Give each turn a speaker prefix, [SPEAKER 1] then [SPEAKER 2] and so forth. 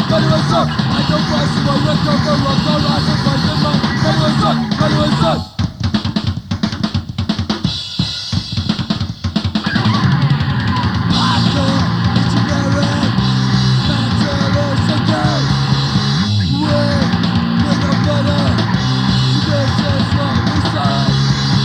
[SPEAKER 1] I don't question what you're talking about. Don't rise and fight the man. Anyone, son.